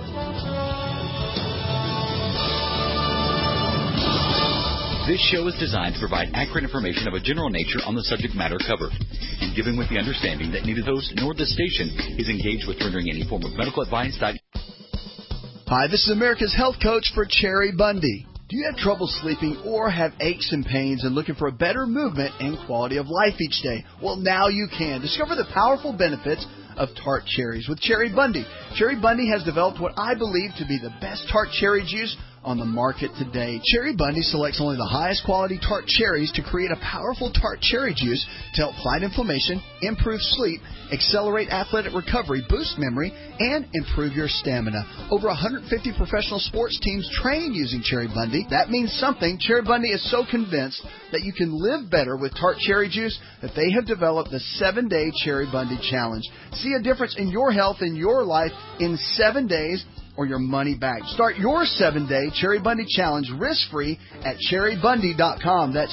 Speaker 14: This show is designed to provide accurate information of a general nature on the subject matter covered, and given with the understanding that neither host nor the station is engaged with rendering any form of medical advice.
Speaker 4: Hi, this is America's Health Coach for Cherry Bundy. Do you have trouble sleeping or have aches and pains and looking for a better movement and quality of life each day? Well, now you can. Discover the powerful benefits of tart cherries with Cherry Bundy. Cherry Bundy has developed what I believe to be the best tart cherry juice on the market today. Cherry Bundy selects only the highest quality tart cherries to create a powerful tart cherry juice to help fight inflammation, improve sleep, accelerate athletic recovery, boost memory, and improve your stamina. Over 150 professional sports teams train using Cherry Bundy. That means something. Cherry Bundy is so convinced that you can live better with tart cherry juice that they have developed the 7-Day Cherry Bundy Challenge. See a difference in your health and your life in 7 days, or your money back. Start your 7-Day Cherry Bundy Challenge risk-free at cherrybundy.com. That's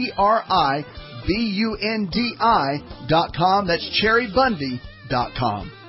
Speaker 4: CherryBundi.com. That's cherrybundy.com.